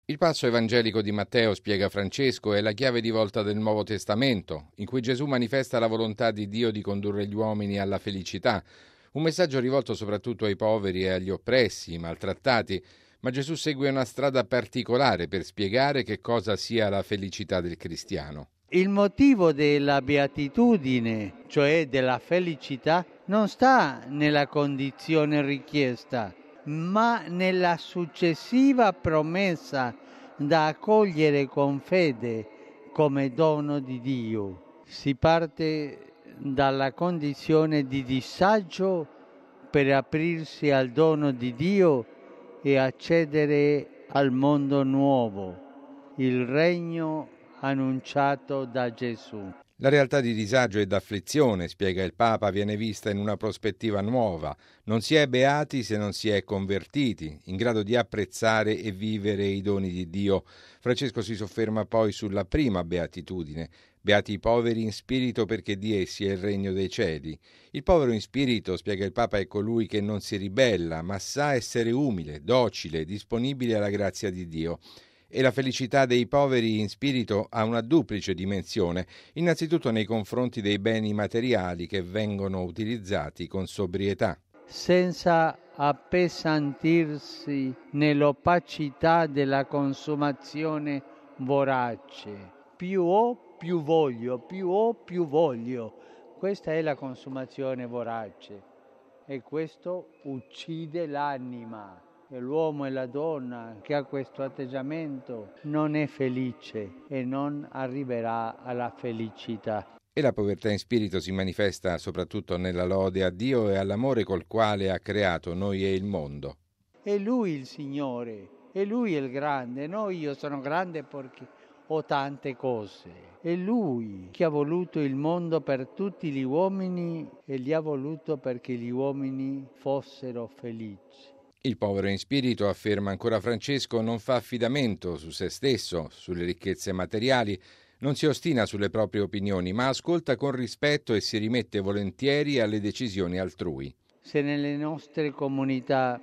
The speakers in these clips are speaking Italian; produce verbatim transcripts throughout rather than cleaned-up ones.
Il passo evangelico di Matteo, spiega Francesco, è la chiave di volta del Nuovo Testamento, in cui Gesù manifesta la volontà di Dio di condurre gli uomini alla felicità. Un messaggio rivolto soprattutto ai poveri e agli oppressi, maltrattati, ma Gesù segue una strada particolare per spiegare che cosa sia la felicità del cristiano. Il motivo della beatitudine, cioè della felicità, non sta nella condizione richiesta, ma nella successiva promessa da accogliere con fede come dono di Dio. Si parte dalla condizione di disagio per aprirsi al dono di Dio e accedere al mondo nuovo, il regno annunciato da Gesù. La realtà di disagio e d'afflizione, spiega il Papa, viene vista in una prospettiva nuova. Non si è beati se non si è convertiti, in grado di apprezzare e vivere i doni di Dio. Francesco si sofferma poi sulla prima beatitudine. Beati i poveri in spirito, perché di essi è il regno dei cieli. Il povero in spirito, spiega il Papa, è colui che non si ribella, ma sa essere umile, docile, disponibile alla grazia di Dio. E la felicità dei poveri in spirito ha una duplice dimensione, innanzitutto nei confronti dei beni materiali che vengono utilizzati con sobrietà. Senza appesantirsi nell'opacità della consumazione vorace. Più ho, più voglio, più ho, più voglio. Questa è la consumazione vorace e questo uccide l'anima. E l'uomo e la donna che ha questo atteggiamento non è felice e non arriverà alla felicità. E la povertà in spirito si manifesta soprattutto nella lode a Dio e all'amore col quale ha creato noi e il mondo. È Lui il Signore, è Lui il grande, non io sono grande perché ho tante cose. È Lui che ha voluto il mondo per tutti gli uomini e li ha voluto perché gli uomini fossero felici. Il povero in spirito, afferma ancora Francesco, non fa affidamento su se stesso, sulle ricchezze materiali, non si ostina sulle proprie opinioni, ma ascolta con rispetto e si rimette volentieri alle decisioni altrui. Se nelle nostre comunità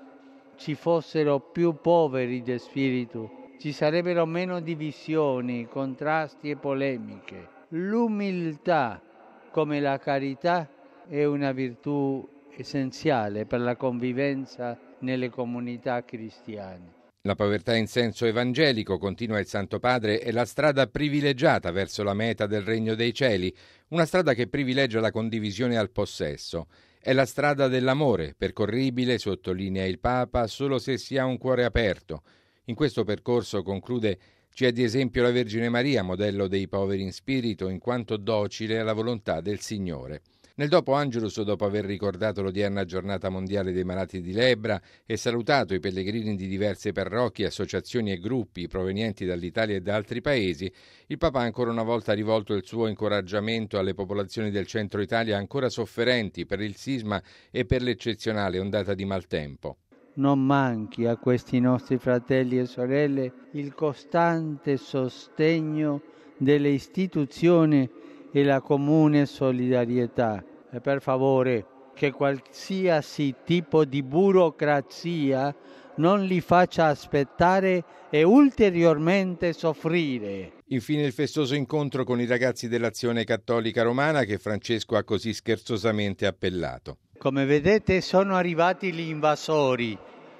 ci fossero più poveri di spirito, ci sarebbero meno divisioni, contrasti e polemiche. L'umiltà, come la carità, è una virtù essenziale per la convivenza nelle comunità cristiane. La povertà in senso evangelico, continua il Santo Padre, è la strada privilegiata verso la meta del regno dei cieli, una strada che privilegia la condivisione al possesso. È la strada dell'amore, percorribile, sottolinea il Papa, solo se si ha un cuore aperto. In questo percorso, conclude, ci è di esempio la Vergine Maria, modello dei poveri in spirito, in quanto docile alla volontà del Signore. Nel dopo Angelus, dopo aver ricordato l'odierna giornata mondiale dei malati di lebbra e salutato i pellegrini di diverse parrocchie, associazioni e gruppi provenienti dall'Italia e da altri paesi, il Papa ha ancora una volta rivolto il suo incoraggiamento alle popolazioni del centro Italia ancora sofferenti per il sisma e per l'eccezionale ondata di maltempo. Non manchi a questi nostri fratelli e sorelle il costante sostegno delle istituzioni e la comune solidarietà. E per favore, che qualsiasi tipo di burocrazia non li faccia aspettare e ulteriormente soffrire. Infine il festoso incontro con i ragazzi dell'Azione Cattolica Romana che Francesco ha così scherzosamente appellato. Come vedete sono arrivati gli invasori.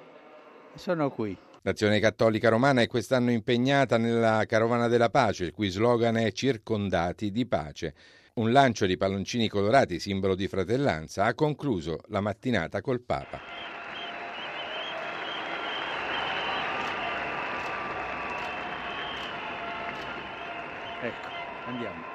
Sono qui. L'Azione Cattolica Romana è quest'anno impegnata nella Carovana della Pace, il cui slogan è Circondati di Pace. Un lancio di palloncini colorati, simbolo di fratellanza, ha concluso la mattinata col Papa. Ecco, andiamo.